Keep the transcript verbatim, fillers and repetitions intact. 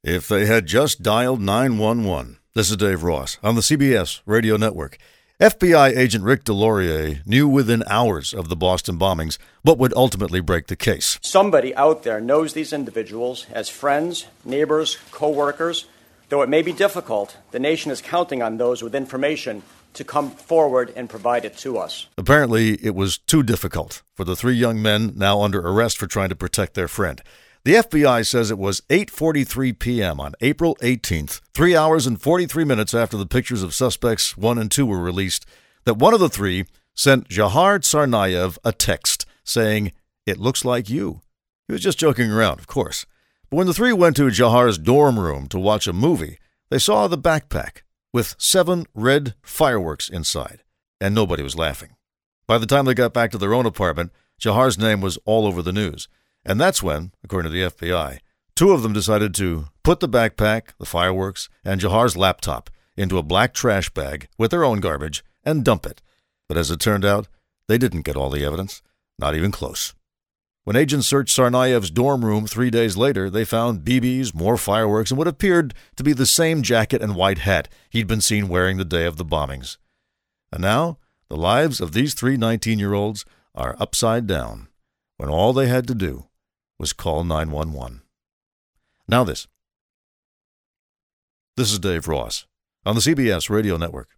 If they had just dialed nine one one. This is Dave Ross on the C B S Radio Network. F B I agent Rick DeLaurier knew within hours of the Boston bombings what would ultimately break the case. Somebody out there knows these individuals as friends, neighbors, co-workers. Though it may be difficult, the nation is counting on those with information to come forward and provide it to us. Apparently, it was too difficult for the three young men now under arrest for trying to protect their friend. The F B I says it was eight forty-three p.m. on April eighteenth, three hours and forty-three minutes after the pictures of suspects one and two were released, that one of the three sent Dzhokhar Tsarnaev a text saying, "It looks like you." He was just joking around, of course. But when the three went to Dzhokhar's dorm room to watch a movie, they saw the backpack with seven red fireworks inside, and nobody was laughing. By the time they got back to their own apartment, Dzhokhar's name was all over the news. And that's when, according to the F B I, two of them decided to put the backpack, the fireworks, and Dzhokhar's laptop into a black trash bag with their own garbage and dump it. But as it turned out, they didn't get all the evidence, not even close. When agents searched Tsarnaev's dorm room three days later, they found B Bs, more fireworks, and what appeared to be the same jacket and white hat he'd been seen wearing the day of the bombings. And now, the lives of these three nineteen-year-olds are upside down when all they had to do was call nine one one. Now this. This is Dave Ross on the C B S Radio Network.